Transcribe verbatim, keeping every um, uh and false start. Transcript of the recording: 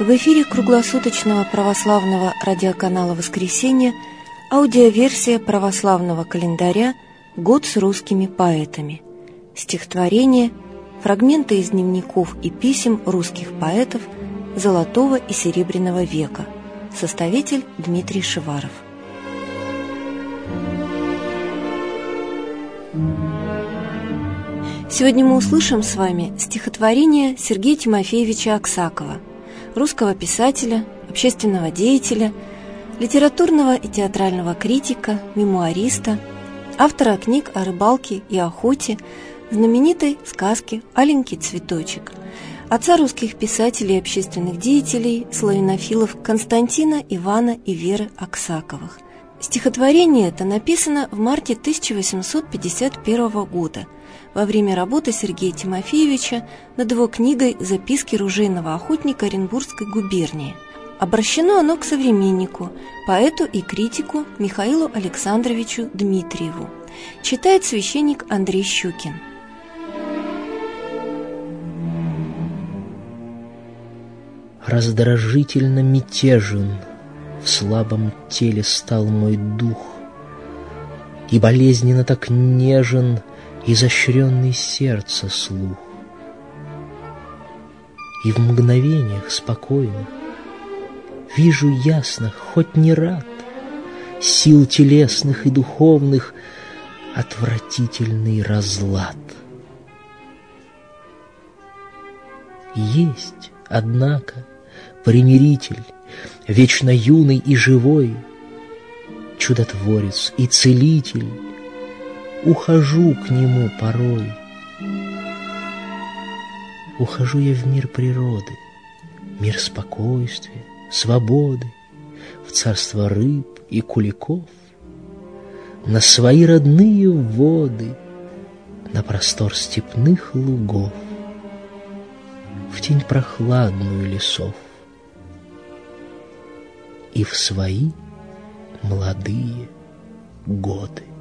В эфире круглосуточного православного радиоканала «Воскресенье» аудиоверсия православного календаря «Год с русскими поэтами». Стихотворения, фрагменты из дневников и писем русских поэтов Золотого и Серебряного века. Составитель Дмитрий Шиваров. Сегодня мы услышим с вами стихотворение Сергея Тимофеевича Аксакова, русского писателя, общественного деятеля, литературного и театрального критика, мемуариста, автора книг о рыбалке и охоте, знаменитой сказки «Аленький цветочек», отца русских писателей и общественных деятелей, славянофилов Константина, Ивана и Веры Аксаковых. Стихотворение это написано в марте тысяча восемьсот пятьдесят первого года во время работы Сергея Тимофеевича над его книгой «Записки ружейного охотника Оренбургской губернии». Обращено оно к современнику, поэту и критику Михаилу Александровичу Дмитриеву. Читает священник Андрей Щукин. Раздражительно мятежен в слабом теле стал мой дух, и болезненно так нежен изощренный сердца слух. И в мгновениях спокойных вижу ясно, хоть не рад, сил телесных и духовных отвратительный разлад. Есть, однако, примиритель, вечно юный и живой, чудотворец и целитель, ухожу к нему порой. Ухожу я в мир природы, мир спокойствия, свободы, в царство рыб и куликов, на свои родные воды, на простор степных лугов, в тень прохладную лесов и в свои молодые годы.